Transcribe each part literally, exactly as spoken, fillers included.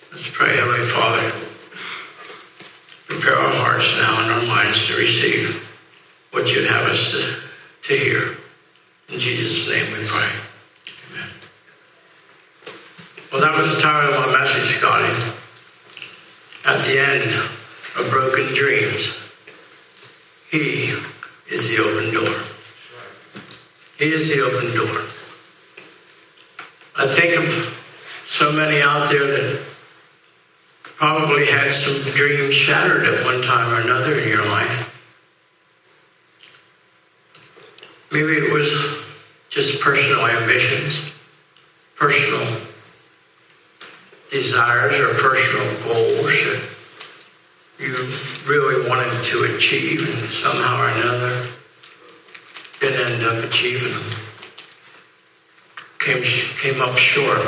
Let's pray. Heavenly Father, prepare our hearts now and our minds to receive what you'd have us to, to hear. In Jesus' name we pray. Amen. Well, that was the title of my message, Scotty. At the end of broken dreams, he is the open door. He is the open door. I think of so many out there that probably had some dreams shattered at one time or another in your life. Maybe it was just personal ambitions, personal desires or personal goals that you really wanted to achieve and somehow or another didn't end up achieving them. Came, came up short.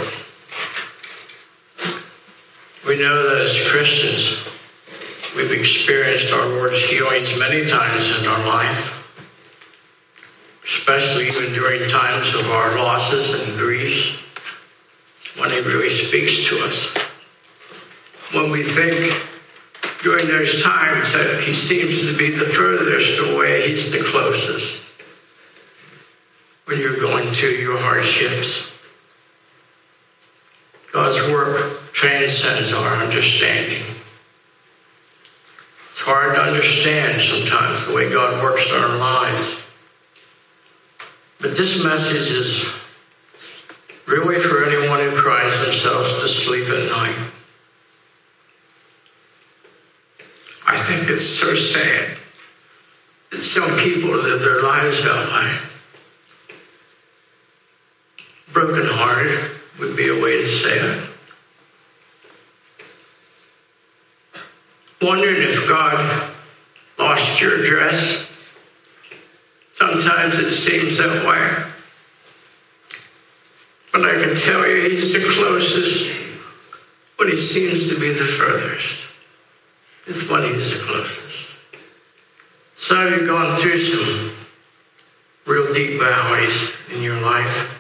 We know that as Christians, we've experienced our Lord's healings many times in our life, especially even during times of our losses and griefs, when he really speaks to us. When we think during those times that he seems to be the furthest away, he's the closest. When you're going through your hardships, God's work transcends our understanding. It's hard to understand sometimes the way God works in our lives. But this message is really for anyone who cries themselves to sleep at night. I think it's so sad that some people live their lives that way. Brokenhearted would be a way to say it. Wondering if God lost your address. Sometimes it seems that way. But I can tell you he's the closest when he seems to be the furthest. It's when he's the closest. Some of you have gone through some real deep valleys in your life.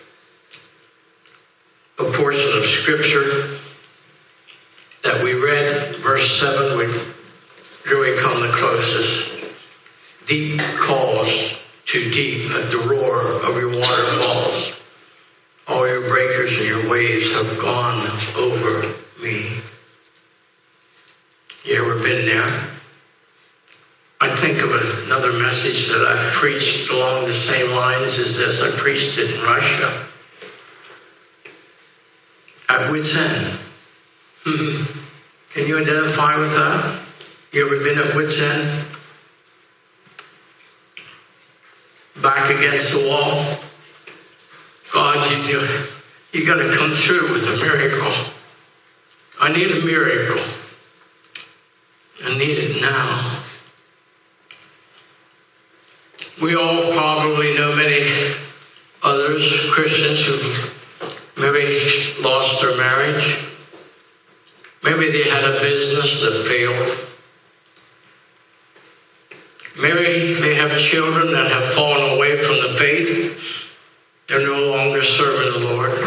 A portion of scripture that we read, verse seven, would really come the closest. Deep calls to deep at the roar of your waterfalls. All your breakers and your waves have gone over me. You ever been there? I think of another message that I preached along the same lines as this. I preached it in Russia. At wit's end. Mm-hmm. Can you identify with that? You ever been at wit's end? Back against the wall? God, you do, you got to come through with a miracle. I need a miracle. I need it now. We all probably know many others, Christians, who've maybe lost their marriage. Maybe they had a business that failed. Maybe they have children that have fallen away from the faith. They're no longer serving the Lord.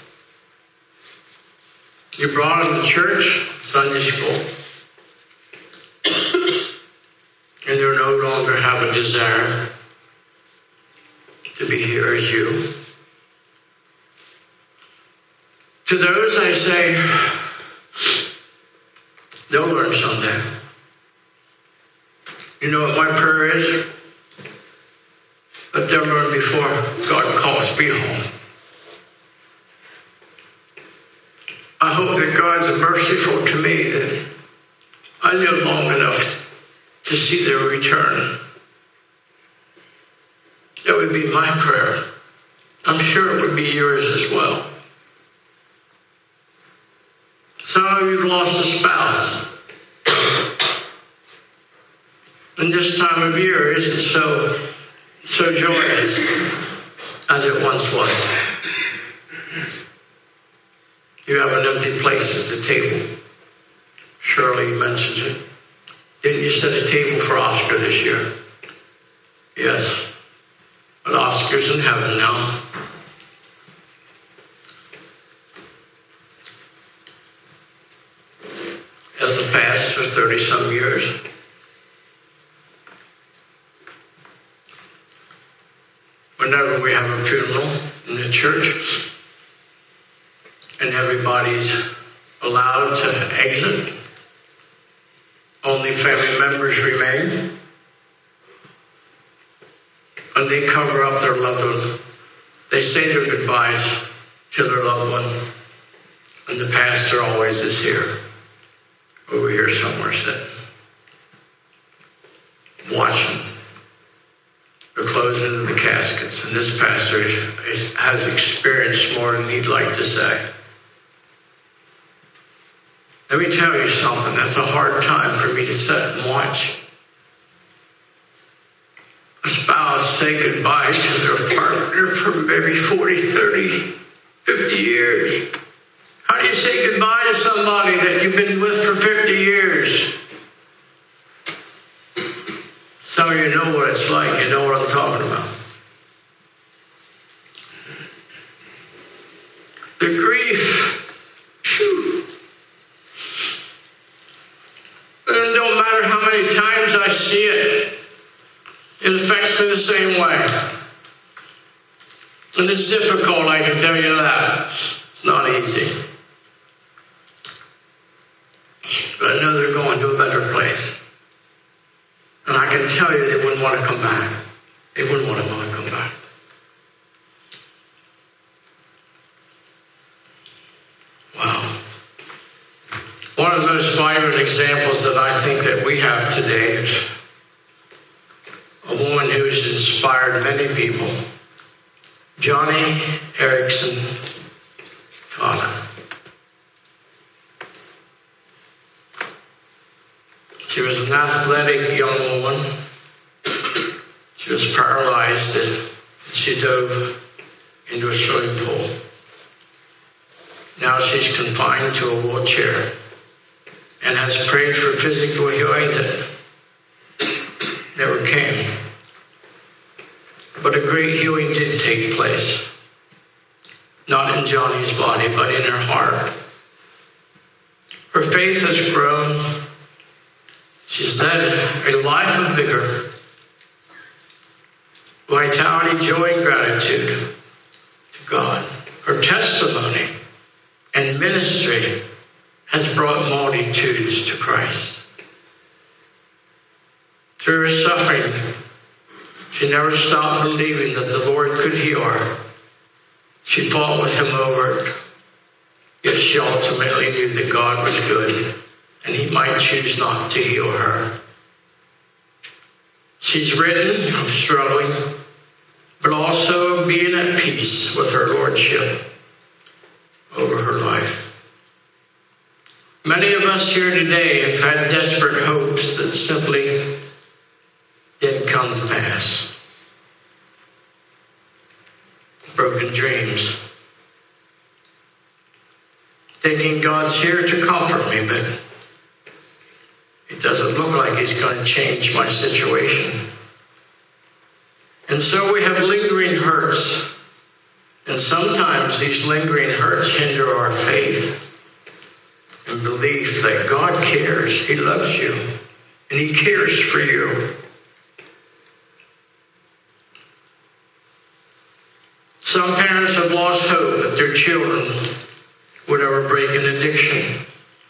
You brought them to church, Sunday school, and they no longer have a desire to be here as you. To those I say, they'll learn someday. You know what my prayer is? Let them learn before God calls me home. I hope that God's merciful to me that I live long enough to see their return. That would be my prayer. I'm sure it would be yours as well. Some of you have lost a spouse. And this time of year isn't so, so joyous as it once was. You have an empty place at the table. Shirley mentioned it. Didn't you set a table for Oscar this year? Yes. But Oscar's in heaven now. as a pastor for thirty-some years. Whenever we have a funeral in the church and everybody's allowed to exit, only family members remain, and they cover up their loved one. They say their goodbyes to their loved one, and the pastor always is here, over here somewhere sitting, watching the closing of the caskets. And this pastor is, has experienced more than he'd like to say. Let me tell you something, that's a hard time for me to sit and watch a spouse say goodbye to their partner for maybe forty, thirty, fifty years. How do you say goodbye to somebody that you've been with for fifty years? Some of you know what it's like. You know what I'm talking about. The grief. Phew. And it don't matter how many times I see it, it affects me the same way. And it's difficult, I can tell you that. It's not easy. But I know they're going to a better place. And I can tell you they wouldn't want to come back. They wouldn't want to want to come back. Wow. One of the most vibrant examples that I think that we have today is a woman who's inspired many people, Joni Eareckson Tada. She was an athletic young woman. She was paralyzed and she dove into a swimming pool. Now she's confined to a wheelchair and has prayed for physical healing that never came. But a great healing did take place. Not in Joni's body, but in her heart. Her faith has grown. She's led a life of vigor, vitality, joy, and gratitude to God. Her testimony and ministry has brought multitudes to Christ. Through her suffering, she never stopped believing that the Lord could heal her. She fought with him over it, yet she ultimately knew that God was good and he might choose not to heal her. She's written of struggling, but also of being at peace with her lordship over her life. Many of us here today have had desperate hopes that simply didn't come to pass. Broken dreams. Thinking God's here to comfort me, but it doesn't look like he's going to change my situation. And so we have lingering hurts. And sometimes these lingering hurts hinder our faith and belief that God cares, he loves you, and he cares for you. Some parents have lost hope that their children would ever break an addiction.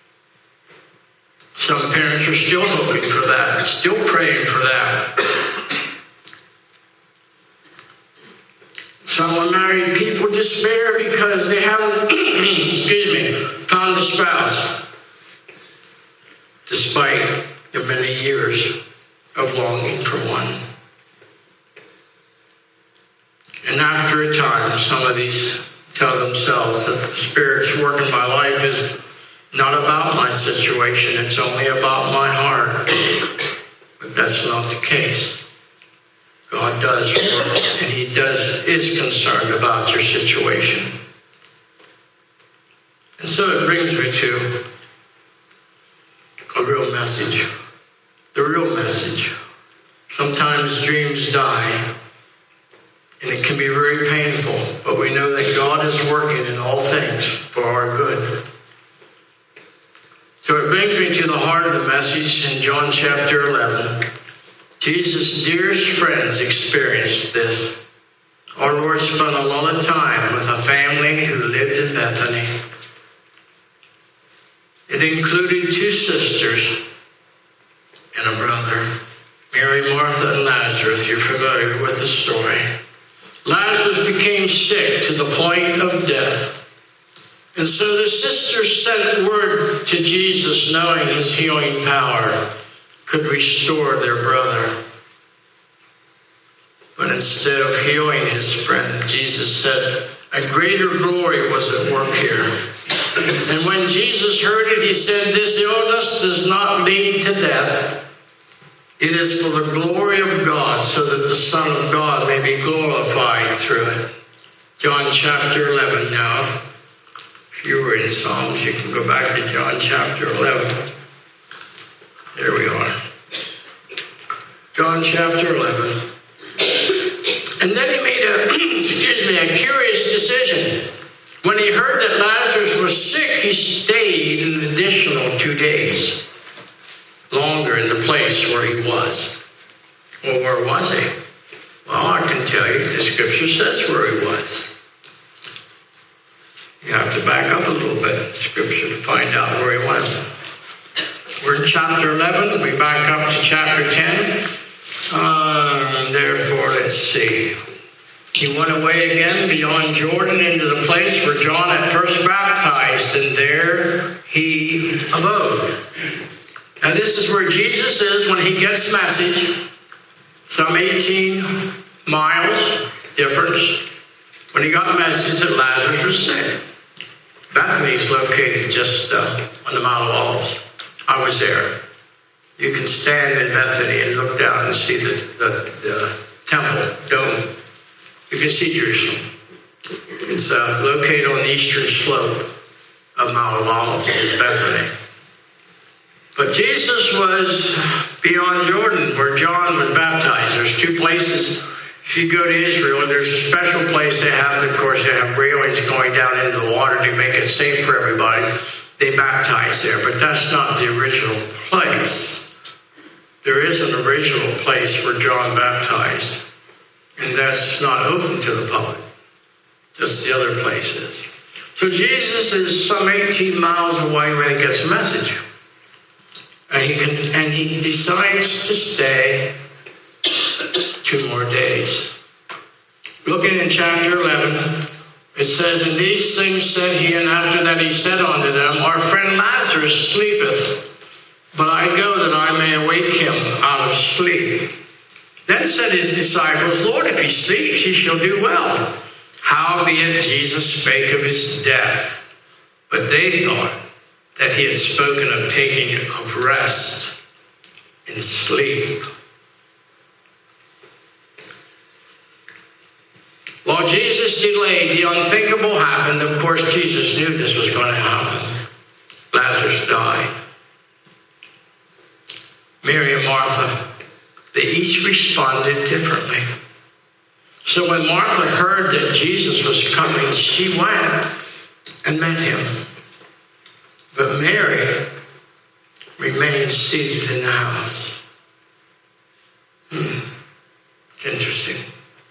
Some parents are still hoping for that, still praying for that. Some unmarried people despair because they haven't, excuse me, found a spouse, despite the many years of longing for one. And after a time, some of these tell themselves that the Spirit's work in my life is not about my situation, it's only about my heart. But that's not the case. God does work, and he does is concerned about your situation. And so it brings me to a real message. The real message. Sometimes dreams die, and it can be very painful, but we know that God is working in all things for our good. So it brings me to the heart of the message in John chapter eleven. Jesus' dearest friends experienced this. Our Lord spent a lot of time with a family who lived in Bethany. It included two sisters and a brother, Mary, Martha, and Lazarus. You're familiar with the story. Lazarus became sick to the point of death. And so the sisters sent word to Jesus, knowing his healing power could restore their brother. But instead of healing his friend, Jesus said, a greater glory was at work here. And when Jesus heard it, he said, this illness does not lead to death. It is for the glory of God, so that the Son of God may be glorified through it. John chapter eleven now. If you were in Psalms, you can go back to John chapter eleven. There we are. John chapter eleven. And then he made a, excuse me, a curious decision. When he heard that Lazarus was sick, he stayed an additional two days longer in the place where he was. Well, where was he? Well, I can tell you, the scripture says where he was. You have to back up a little bit in scripture to find out where he went. We're in chapter eleven. We back up to chapter ten. Uh, therefore, let's see. He went away again beyond Jordan into the place where John had first baptized, and there he abode. Now, this is where Jesus is when he gets message, some eighteen miles difference, when he got the message that Lazarus was sick. Bethany is located just uh, on the Mount of Olives. I was there. You can stand in Bethany and look down and see the, the, the temple dome. You can see Jerusalem. It's uh, located on the eastern slope of Mount of Olives, is Bethany. But Jesus was beyond Jordan, where John was baptized. There's two places. If you go to Israel, there's a special place they have. Of course, they have railings going down into the water to make it safe for everybody. They baptize there, but that's not the original place. There is an original place where John baptized, and that's not open to the public. Just the other places. So Jesus is some eighteen miles away when he gets a message. And he can, and he decides to stay two more days. Looking in chapter eleven, it says, and these things said he, and after that he said unto them, our friend Lazarus sleepeth, but I go that I may awake him out of sleep. Then said his disciples, Lord, if he sleeps, he shall do well. Howbeit Jesus spake of his death, but they thought that he had spoken of taking of rest in sleep. While Jesus delayed, the unthinkable happened. Of course, Jesus knew this was going to happen. Lazarus died. Mary and Martha, they each responded differently. So when Martha heard that Jesus was coming, she went and met him. But Mary remained seated in the house. Hmm. It's interesting.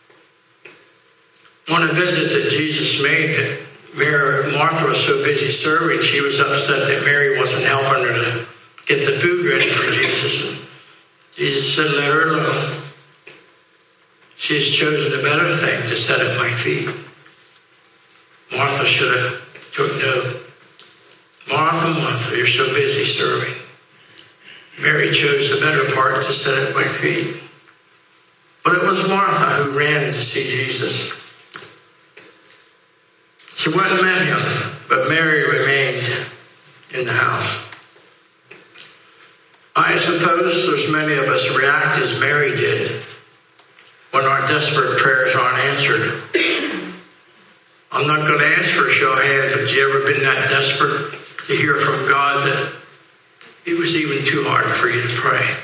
On a visit that Jesus made, that Mary, Martha was so busy serving, she was upset that Mary wasn't helping her to get the food ready for Jesus. And Jesus said, let her alone. She has chosen a better thing to set at my feet. Martha should have took note. Martha, Martha, you're so busy serving. Mary chose the better part to sit at my feet. But it was Martha who ran to see Jesus. She went and met him, but Mary remained in the house. I suppose there's many of us react as Mary did when our desperate prayers aren't answered. I'm not going to ask for a show of hands. Have you ever been that desperate to hear from God that it was even too hard for you to pray?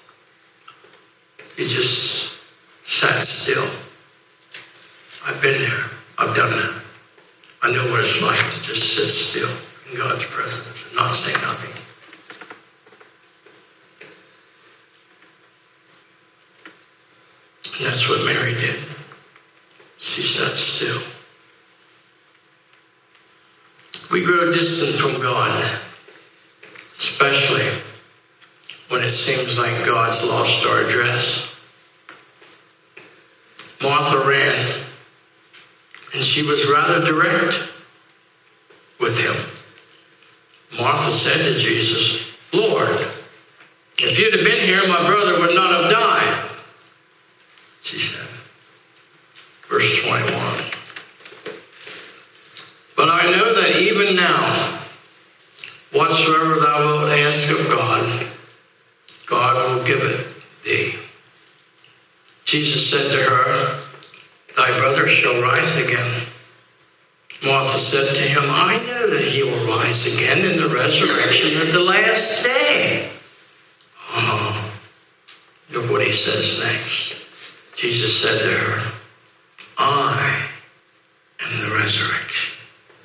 You just sat still. I've been there. I've done that. I know what it's like to just sit still in God's presence and not say nothing. And that's what Mary did. She sat still. We grow distant from God, especially when it seems like God's lost our address. Martha ran, and she was rather direct with him. Martha said to Jesus, Lord, if you'd have been here, my brother would not have died. She said, verse twenty-one. But I know that even now, whatsoever thou wilt ask of God, God will give it thee. Jesus said to her, thy brother shall rise again. Martha said to him, I know that he will rise again in the resurrection of the last day. Oh, look what he says next. Jesus said to her, I am the resurrection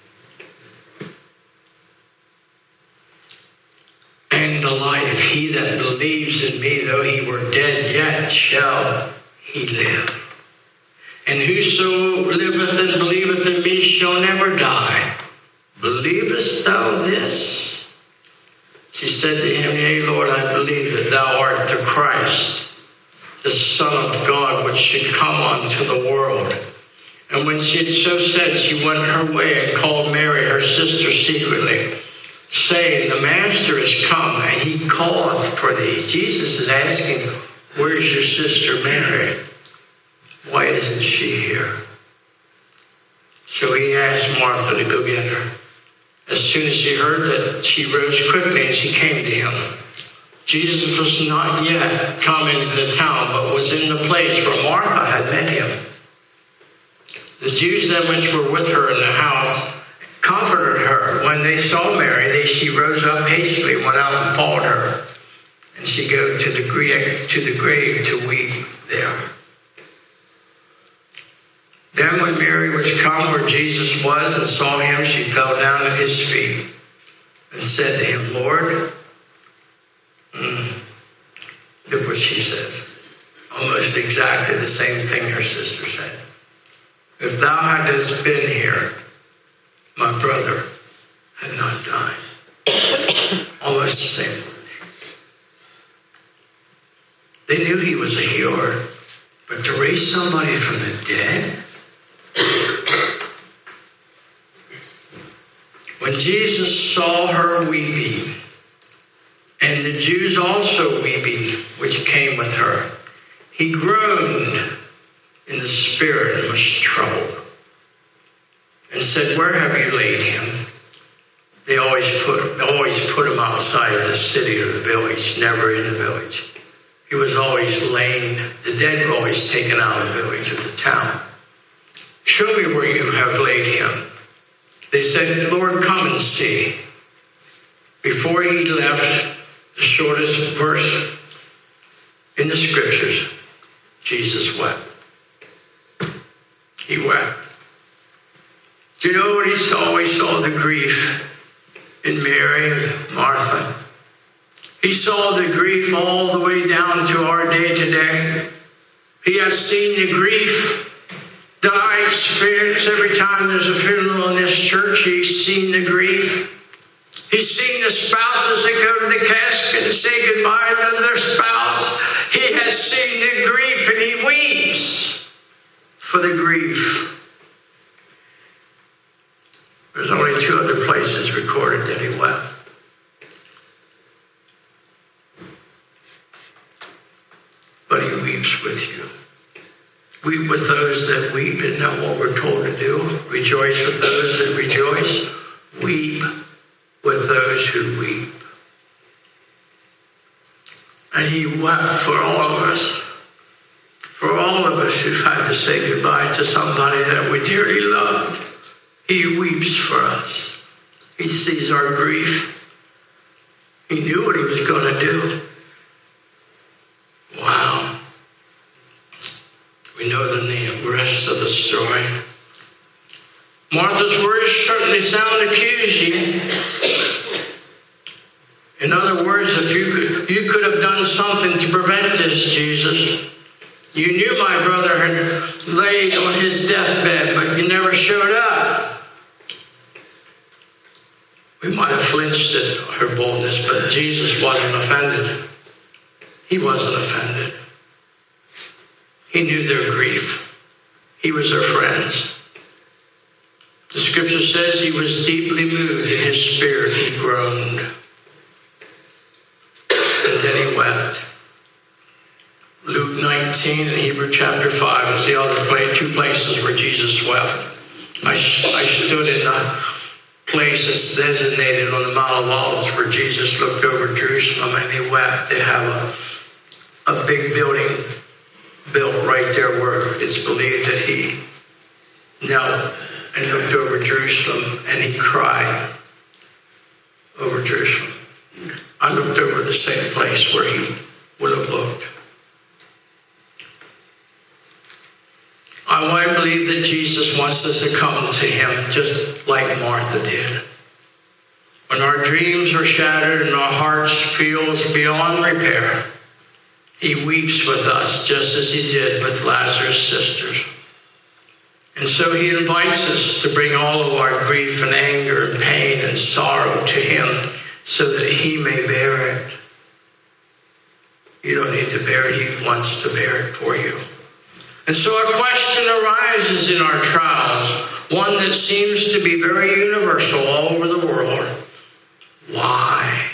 and the life. He that believes in me, though he were dead, yet shall he live. And whoso liveth and believeth in me shall never die. Believest thou this? She said to him, Yea, Lord, I believe that thou art the Christ, the Son of God, which should come unto the world. And when she had so said, she went her way and called Mary, her sister, secretly, saying, the Master is come, and he calleth for thee. Jesus is asking, where's your sister Mary? Why isn't she here? So he asked Martha to go get her. As soon as she heard that, she rose quickly and she came to him. Jesus was not yet come into the town, but was in the place where Martha had met him. The Jews then which were with her in the house comforted her. When they saw Mary, they, she rose up hastily, went out and followed her. And she go to the grave, to the grave to weep there. Then when Mary was come where Jesus was and saw him, she fell down at his feet and said to him, Lord, mm, look what she says. Almost exactly the same thing her sister said. If thou hadst been here, my brother had not died. Almost the same word. They knew he was a healer, but to raise somebody from the dead? When Jesus saw her weeping, and the Jews also weeping, which came with her, he groaned in the spirit and was troubled, and said, where have you laid him? They always put always put him outside the city or the village, never in the village. He was always laying, the dead were always taken out of the village or the town. Show me where you have laid him. They said, Lord, come and see. Before he left, the shortest verse in the scriptures, Jesus wept. He wept. Do you know what he saw? He saw the grief in Mary and Martha. He saw the grief all the way down to our day today. He has seen the grief that I experience every time there's a funeral in this church. He's seen the grief. He's seen the spouses that go to the casket and say goodbye to their spouse. He has seen the grief and he weeps for the grief. There's only two other places recorded that he wept. But he weeps with you. Weep with those that weep, isn't that what we're told to do? Rejoice with those that rejoice. Weep with those who weep. And he wept for all of us. For all of us who've had to say goodbye to somebody that we dearly loved. He weeps for us. He sees our grief. He knew what he was going to do. Wow. We know the rest of the story. Martha's words certainly sound accusing. In other words, if you could, you could have done something to prevent this, Jesus. You knew my brother had laid on his deathbed, but you never showed up. We might have flinched at her boldness, but Jesus wasn't offended. He wasn't offended. He knew their grief. He was their friends. The scripture says he was deeply moved in his spirit. He groaned. And then he wept. Luke nineteen and Hebrew chapter five is the other place, two places where Jesus wept. I, I stood in the place that's designated on the Mount of Olives where Jesus looked over Jerusalem and he wept. They have a, a big building built right there where it's believed that he knelt and looked over Jerusalem and he cried over Jerusalem. I looked over the same place where he would have looked. I believe that Jesus wants us to come to him just like Martha did. When our dreams are shattered and our hearts feels beyond repair, he weeps with us just as he did with Lazarus' sisters. And so he invites us to bring all of our grief and anger and pain and sorrow to him so that he may bear it. You don't need to bear it. He wants to bear it for you. And so a question arises in our trials, one that seems to be very universal all over the world. Why?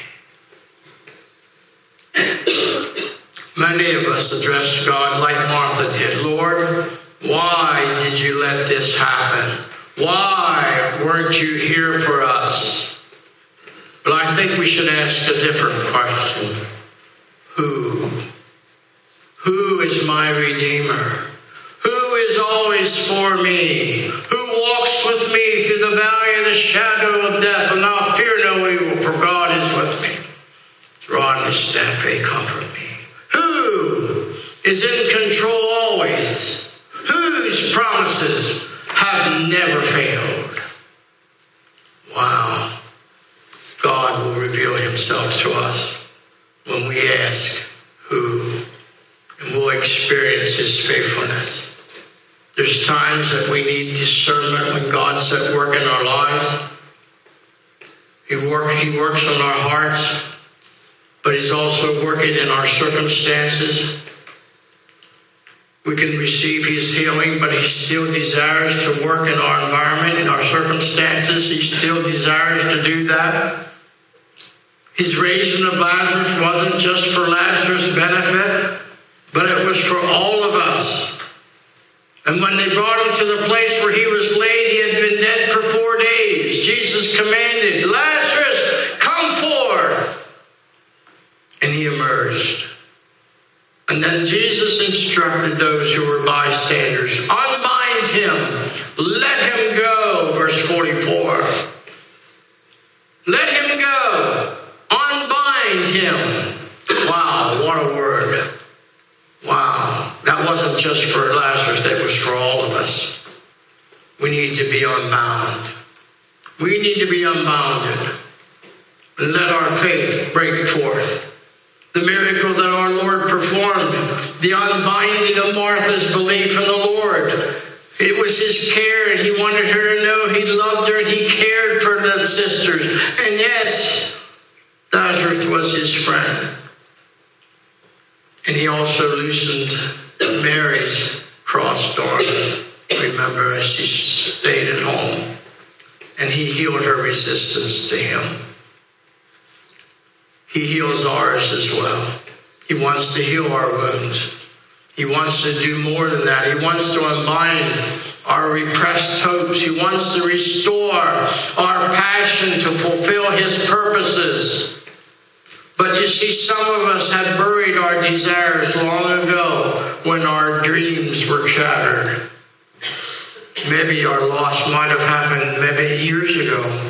Many of us address God like Martha did. Lord, why did you let this happen? Why weren't you here for us? But I think we should ask a different question. Who? Who is my Redeemer? Who is always for me? Who walks with me through the valley of the shadow of death? And I'll fear no evil, for God is with me. His rod and his staff, they comfort me. Who is in control always? Whose promises have never failed? Wow. God will reveal himself to us when we ask who, and we'll experience his faithfulness. There's times that we need discernment when God's at work in our lives. He, work, he works on our hearts, but he's also working in our circumstances. We can receive his healing, but he still desires to work in our environment, in our circumstances. He still desires to do that. His raising of Lazarus wasn't just for Lazarus' benefit, but it was for all of us. And when they brought him to the place where he was laid, he had been dead for four days. Jesus commanded, Lazarus, come forth. And he emerged. And then Jesus instructed those who were bystanders, unbind him, let him go, verse forty-four. Let him go, unbind him. Wow, what a word. Wow, that wasn't just for Lazarus, that was for all of us. We need to be unbound. We need to be unbounded. And let our faith break forth. The miracle that our Lord performed, the unbinding of Martha's belief in the Lord. It was his care, and he wanted her to know he loved her and he cared for the sisters. And yes, Lazarus was his friend. And he also loosened Mary's cross thorns. Remember, as she stayed at home. And he healed her resistance to him. He heals ours as well. He wants to heal our wounds. He wants to do more than that. He wants to unbind our repressed hopes. He wants to restore our passion to fulfill his purposes. But you see, some of us had buried our desires long ago when our dreams were shattered. Maybe our loss might have happened maybe years ago.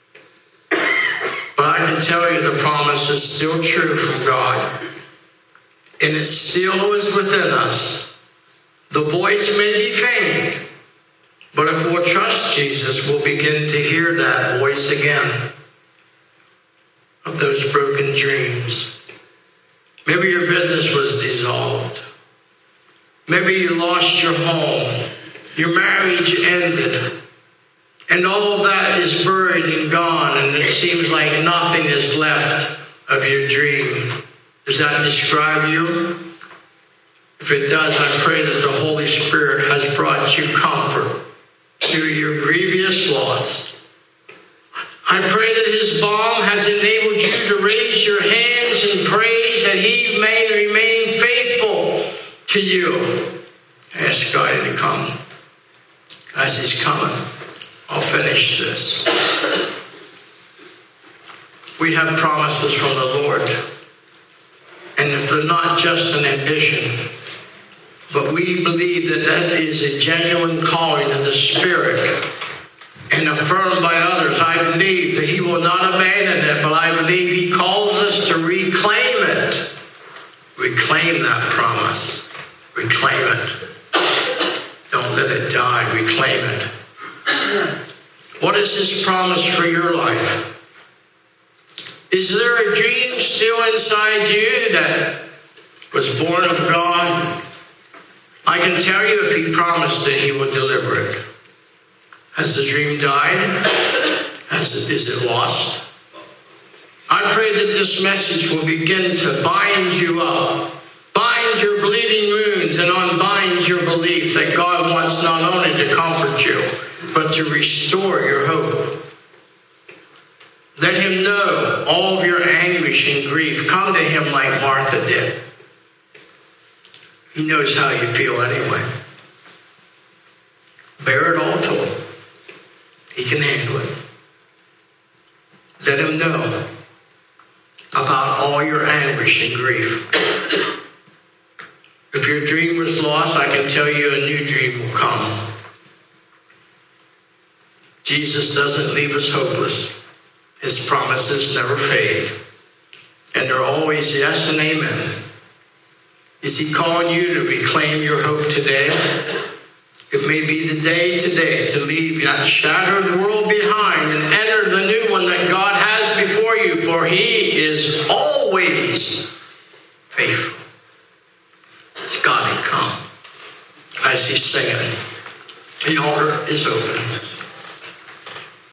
But I can tell you the promise is still true from God. And it still is within us. The voice may be faint, but if we'll trust Jesus, we'll begin to hear that voice again of those broken dreams. Maybe your business was dissolved. Maybe you lost your home. Your marriage ended. And all that is buried and gone, and it seems like nothing is left of your dream. Does that describe you? If it does, I pray that the Holy Spirit has brought you comfort through your grievous loss. I pray that his balm has enabled you to raise your hands in praise, that he may remain faithful to you. Ask God to come. As he's coming, I'll finish this. We have promises from the Lord. And if they're not just an ambition, but we believe that that is a genuine calling of the Spirit and affirmed by others, I believe that he will not abandon it, but I believe he calls us to reclaim it. Reclaim that promise. Reclaim it. Don't let it die. Reclaim it. What is his promise for your life? Is there a dream still inside you that was born of God? I can tell you if he promised it, he will deliver it. Has the dream died? Has it, is it lost? I pray that this message will begin to bind you up, bind your bleeding wounds, and unbind your belief that God wants not only to comfort you, but to restore your hope. Let him know all of your anguish and grief. Come to him like Martha did. He knows how you feel anyway. Bear it all to him. He can handle it. Let him know about all your anguish and grief. If your dream was lost, I can tell you a new dream will come. Jesus doesn't leave us hopeless. His promises never fade. And they're always yes and amen. Is he calling you to reclaim your hope today? It may be the day today to leave that shattered world behind and enter the new one that God has before you, for he is always faithful. It's got to come. As he's singing, the altar is open.